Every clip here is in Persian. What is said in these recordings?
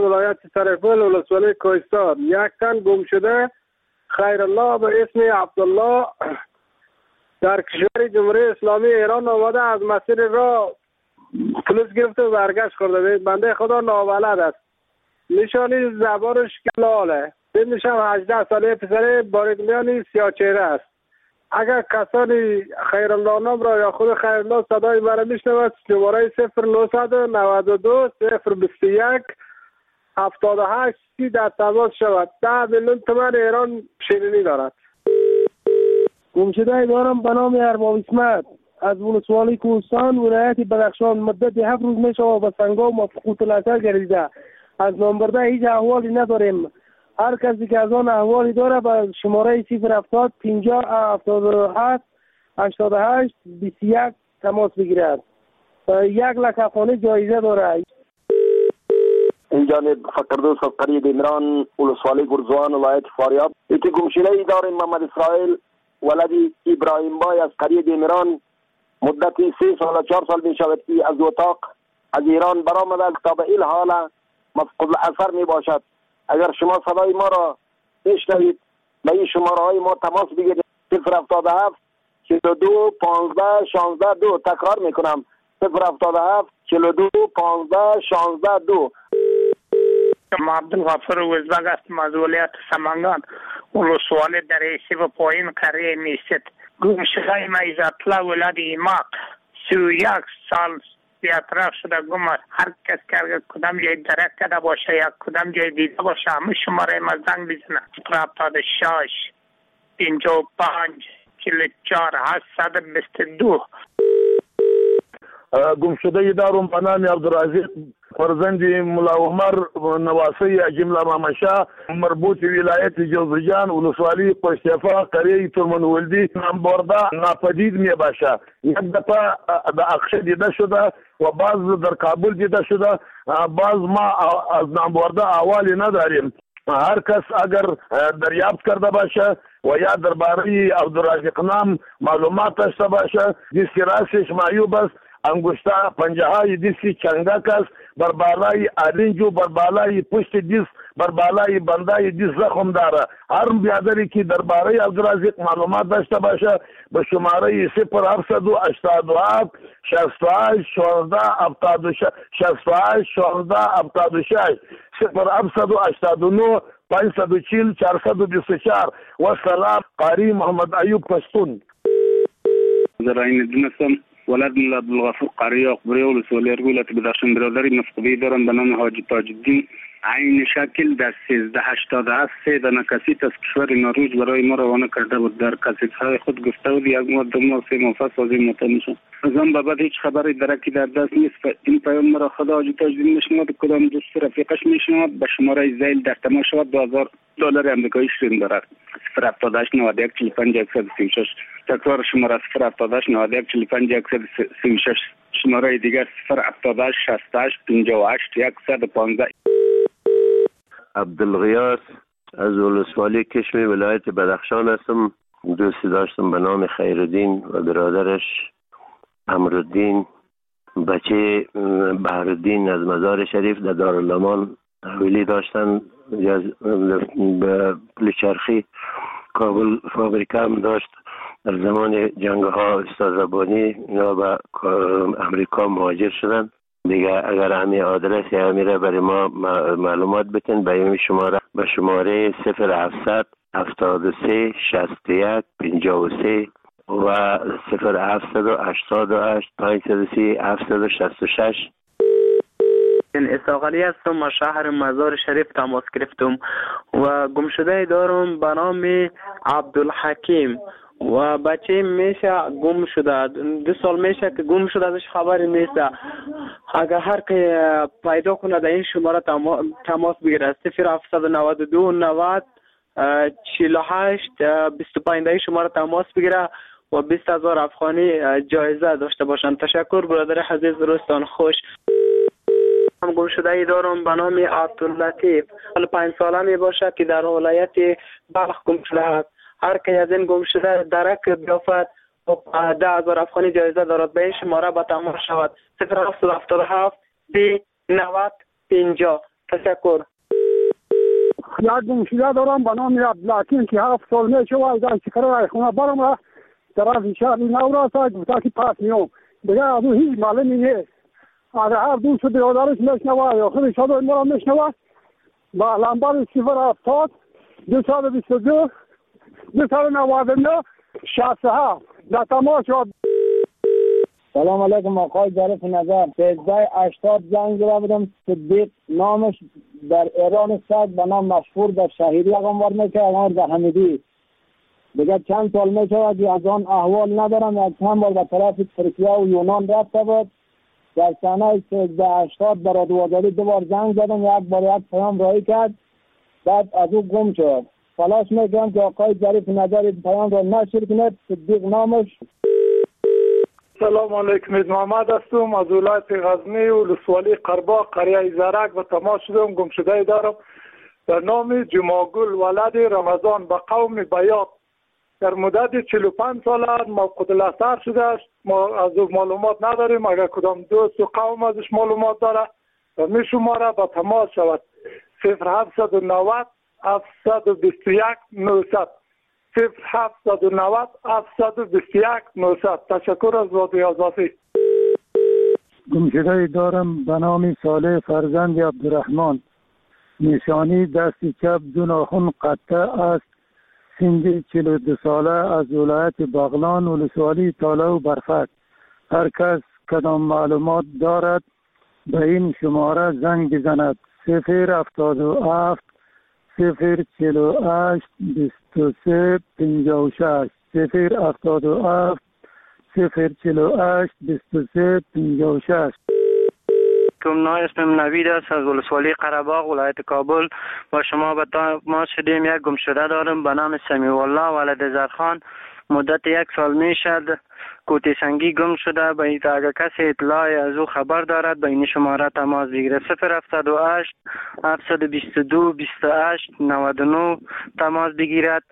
ولایت سرپل ولسوالی کوهستان یک تن گم شده خیرالله به اسم عبدالله در کشور جمهوری اسلامی ایران آمده از مسیر راه پلیس گرفته و برگشت کرده. بنده خدا نابلد است. نشانی زبانش کلاله. سنش هم 18 ساله پسر باریکلیانی سیاه‌چهره است. اگر کسانی خیرالله نام را یا خود خیرالله صدای مرا میشنود شماره 0992 021 78 30 در تماس شود. 10 میلیون تومان ایران شیرینی دارد. گمشده دارم به نام ارباب اسمت از ولسوالی کوهستان ولایت بدخشان. مدت 7 روز میشه به سنگام و مفقود الاثر گردیده. از نامبرده هیچ احوالی نداریم. هر کسی که از آن احوالی داره به شماره 070 50 77 88 21 تماس بگیرد. 1 لک افغانی جایزه داره. این جانب فقردوس از قریه دیمران ولسوالی گرزوان ولایت فاریاب. یکی گمشده داریم محمد اسرائیل ولدی ابراهیم بای از قریه دیمران. مدتی 3 سال 4 سال می شود که از اتاق از ایران برآمده تا به این حال مفقود الاثر می باشد. اگر شما صدای ما را میشنوید به این شماره های ما تماس بگیرید. 077 42 15 16 2. تکرار میکنم 077 42 15 16 2. ما عبدالغفور وزبگ هستم از ولایت سمنگان ولسوالی دریسی و پایین قریه میست. گمشده ما عزت‌الله ولد ایماق 31 سال بی‌اطراف شده گم است. هر کس که کدام جای درک کرده باشه یا کدام جای دیده باشه همه شماره ما زنگ بزنه. 76 55 44 822. گمشده دارم به نام عبدالرزیق فرزند ملا عمر نواسی جمله مامشا مربوط ولایت جوزجان ولسوالی پشتفا قریه ترمن ولدی نام برده ناپدید می باشه. یک دفعه در اقشه دیده شده و بعض در کابل دیده شده. بعض ما از نام برده احوالی نداریم. هر کس اگر دریافت کرده باشه و یا درباره عبدالرزیق نام معلومات داشته باشه دیسکی راستش معیوب است. انگشته پنجه های دیسکی چنگک است. بر بالای آرنجو بر بالای پشت دیس بر بالای بندای دیس زخم داره. هر بیادری که درباره عبدالرزیق معلومات داشته باشه به شماره 0787 68 16 76 68 16 76 0789 540 424. و سلام قاری محمد ایوب پشتون. زراین دونستم ولد ملا عبدالغفور قاری اقبری ولسوالی ولایت بدخشان برادری مفقودی دارم به نام حاجی تاج الدین. عین شکل در 1387 3 دانه کسیت از کشور نروژ برای ما روانه کرده بود. در کسیت‌های خود گفته بود 1 ماه 2 ماه 3 ماه سازی متن میشه. از آن بعد هیچ خبری درکی در دست نیست. این پیام مرا خدا حاجی تاج الدین میشنود کدام دوست رفیقش میشنود به شماره زیل در تماس شود. $2000 آمریکایی شیرین دارد. 078 91 45 136. تکرار شماره 078 91 45 136. شماره دیگر 078 68 58 115. عبدالغیاث از ولسوالی کشمی ولایت بدخشان هستم. دوستی داشتم به نام خیرالدین و برادرش امرالدین. بچه بهرالدین از مزار شریف در دارالامان حویلی داشتن. به پلچرخی کابل فابریکه هم داشت. در زمان جنگ ها استاد ربانی اینا به امریکا مهاجر شدن. دیگه اگر همین آدرس یا همیره برای ما معلومات بتین به این شماره به شماره 0700 73 61 53 و 0788 530 766. اساقلی هستم و شهر مزار شریف تماس گرفتم و گمشده دارم به نام عبدالحکیم و بچه میشه گم شده. 2 سال میشه که گم شده ازش خبری نیست. اگر هر که پیدا کنه در این شماره تماس بگیره 0792 90 48 25 در این شماره تماس بگیره و 20,000 افغانی جایزه داشته باشند. تشکر برادر عزیز. روزتان خوش. هم گم شده ای دارم به نام عبداللطیف. 5 ساله می باشه که در ولایت بلخ گم شده است. هر که از این گم شده درک بیافت و 10,000 افغانی جایزه دارد. به این شماره به تماس شود 0777 30 90 50. تشکر. یک گمشده دارم به نام عبدالحکیم که 7 سال میشه و از چکر خونه برم و طرف شهر نو راست گفته که پس میام دیگه از او هیچ معلومی نیست. از هر دوست برادرش میشنوه یا خودش صدای ما را میشنوه با لنبر 070 222 299 67 در تماس شد. سلام علیکم آقای ظریف نظر. 1380 زنگ زده بودم صدیق نامش در ایران است به نام مشهور در شهیدی اقامت میکنه اقامت در حمیدی. دیگه چند سال میشه که از آن احوال ندارم. از چند بار به طرف ترکیه و یونان رفته بود. در سنه 1380 برای دوازاری 2 بار زنگ زدم، یک بار یک پیام رایی کرد بعد از او گم شد. تلاش میکنم که آقای ظریف نظر پیام را نشر کنید. صدیق نامش. سلام علیکم، محمد هستم از ولایت غزنی و ولسوالی قرباق قریه زرک و تماس شدم. گمشده دارم در نام جماگل ولد رمضان به قوم بیات. در مدت 45 سال موقوت الاثر شده است. ما از او معلومات نداریم. اگر کدام دوست و قوم ازش معلومات داره و می شماره به تماس شود 0790 721 900 0790 721 900. تشکر از رادیو آزادی. گمشده دارم به نام صالح فرزند عبدالرحمن. نشانی دست چپ 2 ناخن قطع است. سن 42 ساله از ولایت بغلان ولسوالی تاله و برفک. هر کس کدام معلومات دارد به این شماره زنگ بزند 077 048 23 56 077 048 23 56. اسمم نوید است از ولسوالی قره‌باغ ولایت کابل. با شما به تماس شدیم. یک گمشده دارم به نام سمیع الله ولد زرخان. مدت 1 سال می شد کوتی سنگی گم شده. به این اگر کسی اطلاع از او خبر دارد به این شماره تماس بگیره 078 722 28 99 تماس بگیرد.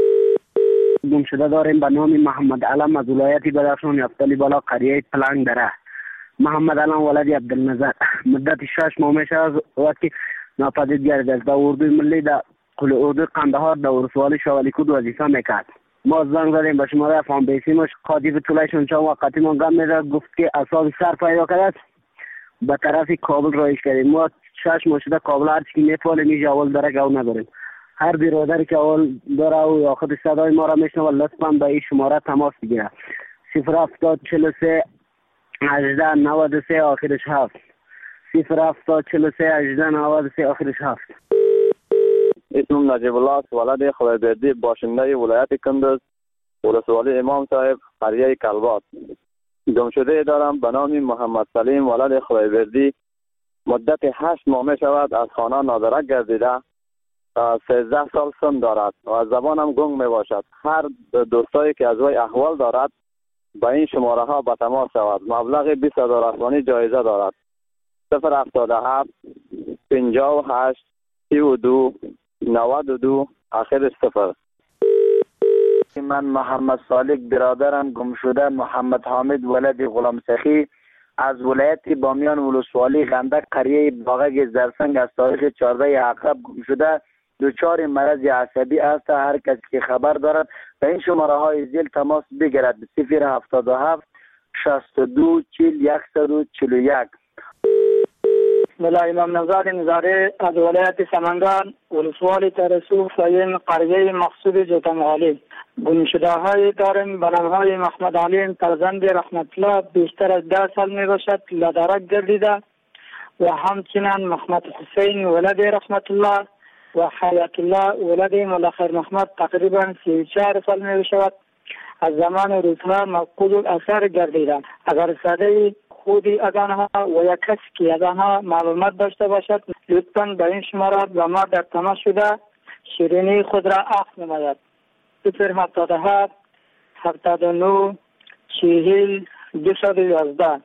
گمشده داریم به نام محمد علم از ولایت بدخشان یفتلی بالا قریه پلنگ دره. محمد علم ولد عبدالنظر. مدت 6 ماه میشه از وقتی ناپدید گردید. در اردوی ملی در قل اردوی قندهار در ولسوالی شوالی کود وظیفه میکرد. ما زنگ زدیم به شماره فام بیسیمش قاطی طولشون چند وقتی ما گم میده گفت که اصاب سر پیدا کرد به طرف کابل رایش کردیم. ما 6 ماه شده کابل هر چی میفعله میشه اول داره که او نداریم. هر برادری که اول داره و یا خود صدای ما را میشنوه لطفا به این شماره تماس بگیره 070 43 18 93 آخرش 7 070 43 18 93 آخرش 7. اسمم نجیب الله است ولد خدایبردی باشنده ولایت کندز ولسوالی امام صاحب قریه کلبات. گمشده دارم به نام محمد سلیم ولد خدایبردی. مدت 8 ماه می شود از خانه نادرک گردیده. 13 سال سن دارد و از زبانم گنگ می باشد. هر دوستایی که از وی احوال دارد با این شماره ها به تماس شود. مبلغ 20,000 افغانی جایزه دارد 077 58 32 92 آخرش 0. من محمد صالح برادرم گمشده محمد حامد ولد غلام سخی از ولایت بامیان ولسوالی غندک قریه باغک زرسنگ از تاریخ 14 عقرب گمشده. دچار مرض عصبی است. هر کسی که خبر دارد به این شماره های زیل تماس بگیرد 077 62 40 141. ملا امام نزار نظاره از ولایت سمنگان ولسوالی ترسو فایم قریه مقصود جوتمغالی. گمشده های داریم به نام های محمد علیم فرزند رحمت الله بیشتر از 10 سال می باشد لدرک گردیده و همچنین محمد حسین ولد رحمت الله و حیات الله ولد ملخیر محمد تقریبا 34 سال می باشد از زمان روزها مفقود الاثر گردیده. اگر صدای خودی از آنها و یک کسی که از آنها معلومات داشته باشد لطفاً به این شماره با ما در تماس شده شیرینی خود را عفو نماید 077 79 40 211.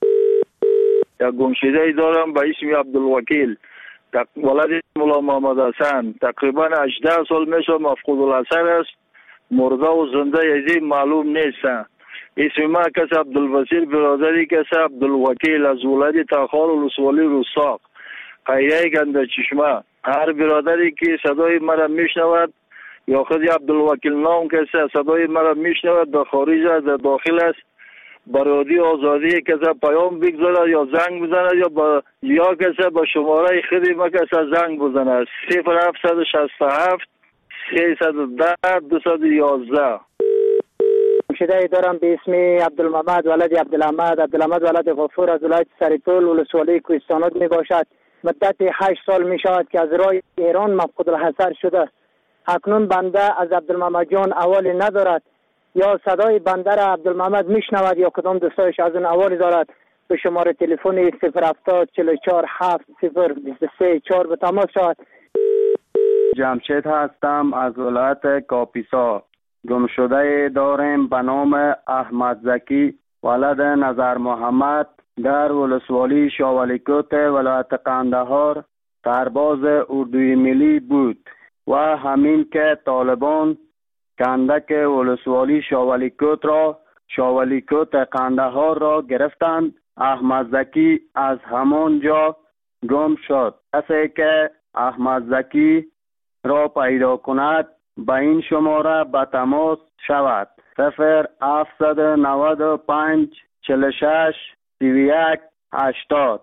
یک گمشده دارم به اسم عبدالوکیل ولد مولا محمد حسن. تقریبا 18 سال میشه مفقود الاثر است. مرده و زنده یزی معلوم نیست. اسم ما کس عبدالبصیر برادری کس عبدالوکیل از ولایت تاخار ولسوالی رستاق. قریه گنده چشمه. هر برادری که صدای مرا میشنود یا خود عبدالوکیل نام کسی صدای مرا میشنود در خارج است در داخل است برادی آزادی کسی پیام بگذارد یا زنگ بزند یا کسی با شماره خودی ما کسی زنگ بزند 0767 310 211. گمشده دارم به اسم عبدالمحمد ولد عبدالحمد ولد غفور از ولایت سریپول ولسوالی کوهستانات می باشد. مدت 8 سال می شود که از راه ایران مفقود الحضر شده. اکنون بنده از عبدالمحمد جان احوالی ندارد، یا صدای بنده را عبدالمحمد میشنود یا کدام دوستایش از اون احوالی دارد. به شماره تلفن 070 44 7 023 4 به تماس شود. جمشید هستم از ولایت کاپیسا. گمشده داریم به نام احمد زکی ولد نظر محمد در ولسوالی شاولیکوت ولایت قندهار سرباز اردوی ملی بود و همین که طالبان کندک ولسوالی شاولیکوت قندهار را گرفتند، احمد زکی از همان جا گم شد. کسی که احمد زکی را پیدا کند به این شماره به تماس شود 0795 46 31 80.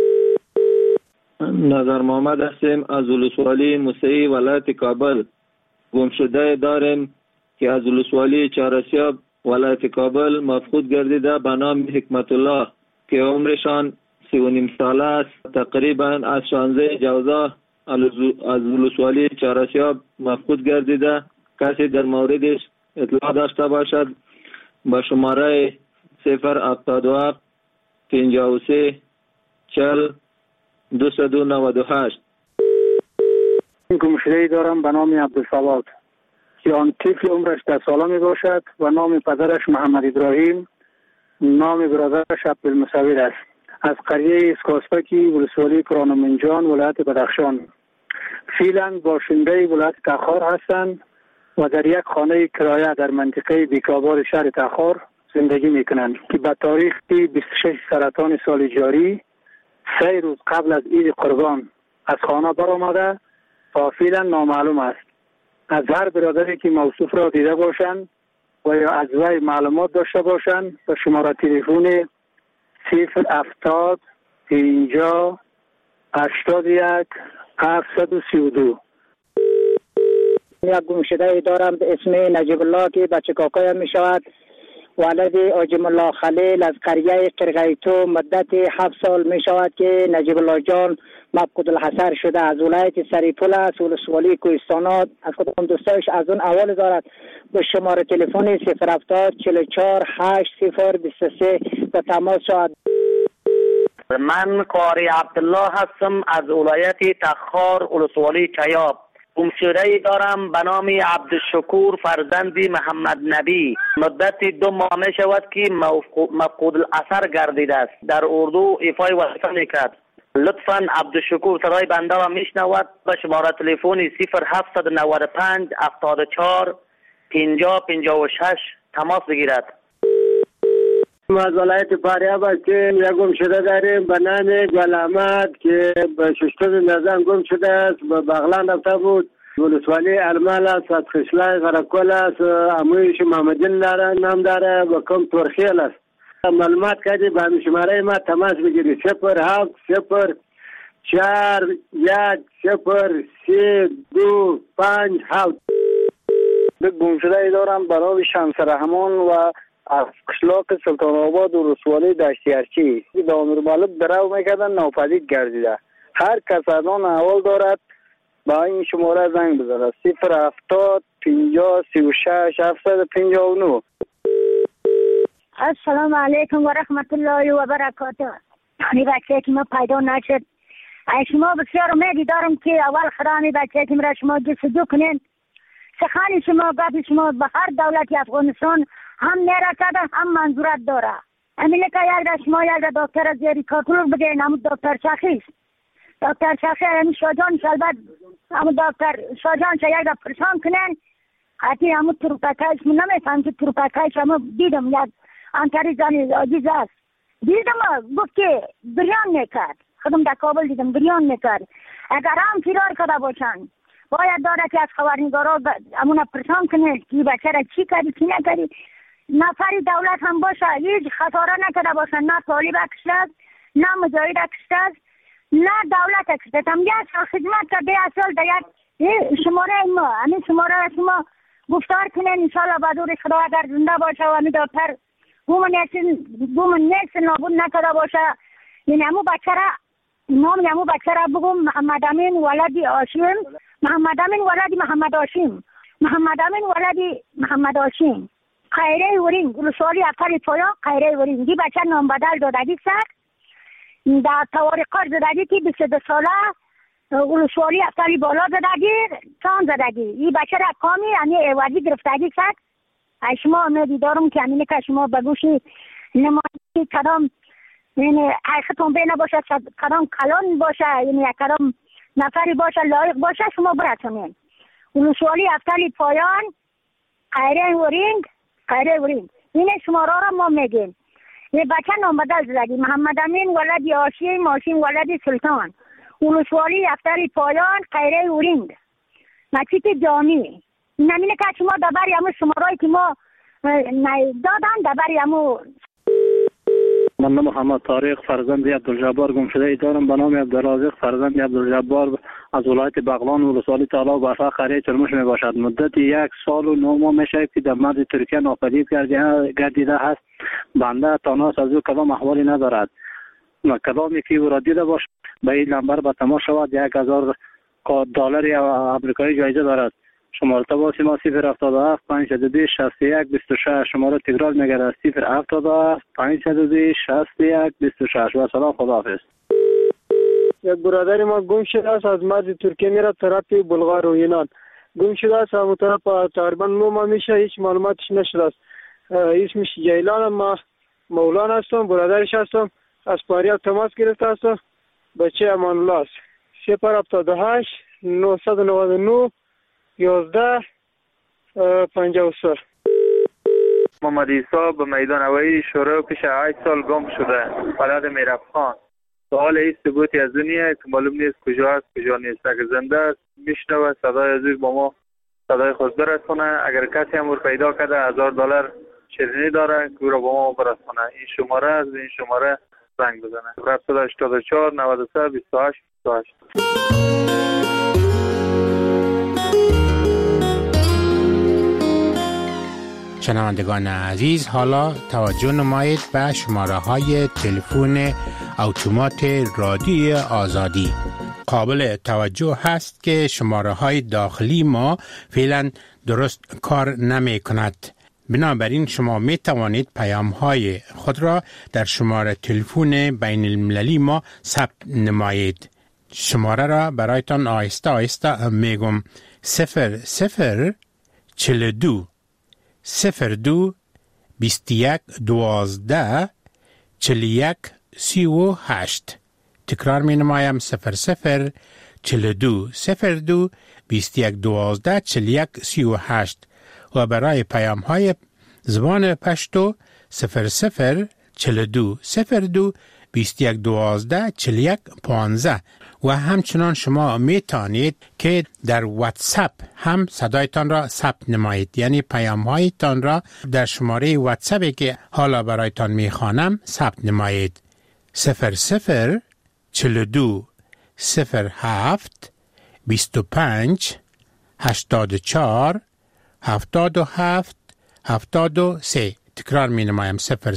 نظر محمد هستیم از ولسوالی موسعی ولایت کابل. گمشده داریم که از ولسوالی چهارسیاب ولایت کابل مفقود گردیده به نام حکمت الله که عمرشان 39 ساله است. تقریبا از 16 جوزا از ولسوالی چهارسیاب مفقود گردیده. کسی در موردش اطلاع داشته باشد با شماره 077 53 40 298. گمشده دارم به نام عبدالصواد که آن طفل عمرش 10 ساله می باشد و نام پدرش محمد ابراهیم، نام برادرش عبدالمصور است. از قریه اسکاسپکی ولسوالی کرانمنجان ولایت بدخشان. فعلا باشنده ولایت تخار هستند و در یک خانه کرایه در منطقه بیکابار شهر تخار زندگی میکنند که به تاریخ 26 سرطان سال جاری 3 روز قبل از عید قربان از خانه برآمده تا فعلا نامعلوم است. از هر برادری که موصوف را دیده باشند و یا از وی معلومات داشته باشند به شماره تلفن 070 50 81 732. یک گمشده دارم به اسم نجیب الله که بچه کاکایم می شود. ولد آجم الله خلیل از قریه قرغیتو. مدت 7 سال می شود که نجیب الله جان مفقود الحضر شده. از ولایت سریپول است ولسوالی کوهستانات. از کدام دوستایش از اون احوال دارد به شماره تلفن 070 44 8 023 به تماس شود. من قاری عبدالله هستم از ولایت تخار ولسوالی چیاب. گمشده دارم به نام عبدالشکور فرزند محمد نبی. مدت 2 ماه می شود که مفقود الاثر گردیده است. در اردو ایفای وظیفه میکرد. لطفاً عبدالشکور صدای بنده را میشنود به شماره تلفن 0795 74 50 56 تماس بگیرد. از ولایت فاریاب هستیم. یک گمشده داریم به نام گل احمد که به ششتر نظام گم شده است. به بغلان رفته بود. ولسوالی ارمال است. از خشلای غرقل است. امویش محمدین نام داره و کم ترخیل است. معلومات کردی به همین شماره ما تماس بگیری 07 0 4 1 0 3 2 5 7. گمشده دارم به نام شمس رحمان و از قشلاق سلطان آباد و رسوالی دشتیارچی به امیر مالک درو میکردن ناپدید گردیده. هر کس از آن احوال دارد با این شماره زنگ بزنه 070 50 36 759. السلام علیکم و رحمت الله و برکاته. این بچه که ما پیدا نشد شما بسیار امیدی دارم که اول خرامی بچه که مرا شما جستجو کنین. سخن شما گفت شما به هر دولت افغانستان هم نرسده هم منظورت داره. همینه که یک شما یک دکتر زیری کارکلور بگین همون دکتر شخیص همون شاجان شلبت همون دکتر شاجان شا یک پرسان کنین حتی همون تروپکایش من نمیفهم که تروپکایش همون دیدم یک انتری زنی عزیز است دیدم گفت که بریان نکرد خودم در کابل دیدم گریان میکرد. اگر هم فرار کرده باشن باید داره که از خبرنگارا امون پرسان کنه که بچه را چی کردی چی نکردی. نفری دولت هم باشه هیچ خساره نکرده باشن، نه طالب اکشتد نه مجاهد اکشتد نه دولت اکشتد. هم یک سال خدمت کرده، یک سال در یک شماره ما همین شماره را شما گفتار کنین انشاءالله بدور خدا اگر زنده باشه و همی دکتر گومن نیست نابود نکرده باشه. این همون بچه را نام همون بچه را بگم محمد امین ولدی هاشم، محمد امین ولدی محمد هاشم، محمد امین ولدی محمد هاشم، خیره ورین ولسوالی افتر پایا خیره ورین. دی بچه نام بدل دادگی سر در توارقار زدگی که 22 ساله ولسوالی افتری بالا زدگی چان زدگی. این بچه را کامی یعنی ایوازی گرفتگی سر. شما امیدی دارم که همینه که شما بگوشی نمایی کدام یعنی حقیقتون بینه باشه، کدام کلان باشه، یعنی کدام نفری باشه لایق باشه شما برسونین. ولسوالی افتری پایان خیره ورینگ خیره ورینگ اینه شما را ما میگیم. یه بچه نام بدل زدگی محمد امین ولدی هاشم، هاشم ولدی سلطان، ولسوالی افتری پایان خیره ورینگ مسجد جامی. نمینه که شما دبری همون شمارایی که ما دادن دبری همون. من محمد طارق فرزند عبدالجبار گمشده دارم به نام عبدالرازق فرزند عبدالجبار از ولایت بغلان ولسوالی تالا و برفا قریه چرموش می باشد. مدت 1 سال و 9 ماه میشه که در مرز ترکیه ناپدید گردیده است. بنده تاناس از او کدام احوالی ندارد. کدامی که او را دیده باشد به این نمبر به تماس شود. 1000 دلار آمریکایی جایزه دارد. شماره تماس ما 077 522 61 26. شماره تکرار میگردد 077 522 61 26. و سلام، خداحافظ. یک برادر ما گم شده است، از مرز ترکیه میره طرف بلغار و یونان. گم شده است، همون طرف تقریبا 9 ماه میشه، هیچ معلوماتش نشده است. اسمش جیلان، ما مولانا هستم، برادرش هستم. از فاریاب تماس گرفته هستم. بچه امان الله است. 078 999 11 53. محمد عیسی به میدان هوایی شوره پیش 8 سال گم شده، بلد میرفخان. سوال این ثبوتی از دنیا که معلوم نیست کجا است کجا نیست. اگر زنده است میشنوه صدای از با ما صدای خود برسونه. اگر کسی هم پیدا کرده 1000 دلار شیرینی داره که او را با ما برسونه. این شماره است، این شماره زنگ بزنه. 784 93 28 28. شنوندگان عزیز، حالا توجه نمایید به شماره های تلفن اتومات رادیوی آزادی. قابل توجه هست که شماره های داخلی ما فعلا درست کار نمی کند. بنابراین شما می توانید پیام های خود را در شماره تلفن بین المللی ما ثبت نمایید. شماره را برایتان آهسته آهسته میگم. 0042 02 21 12 41 38. تکرار می نمایم. 0042 02 21 12 41 38. و برای پیام های زبان پشتو 0042 02 21 12 41 15. و همچنان شما می توانید که در واتساپ هم صدایتان را ثبت نمایید، یعنی پیام هایتان را در شماره واتساپی که حالا برایتان می خوانم ثبت نمایید. 0042 07 25 84 77 73. تکرار می نمایم.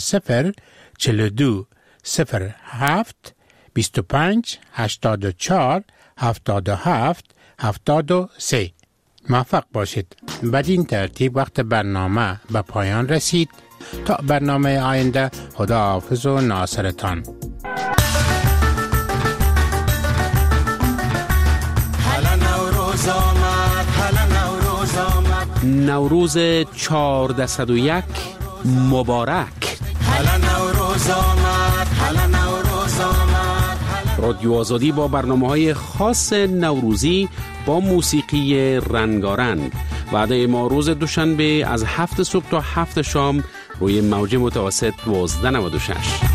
0042 07 25 84 77 73. موفق باشید. بدین ترتیب وقت برنامه به پایان رسید. تا برنامه آینده، خدا حافظ و ناصرتان. نوروز 1401 مبارک. رادیو آزادی با برنامه‌های خاص نوروزی با موسیقی رنگارنگ. وعده ما روز دوشنبه از 7 صبح تا 7 شام روی موج متوسط 1296.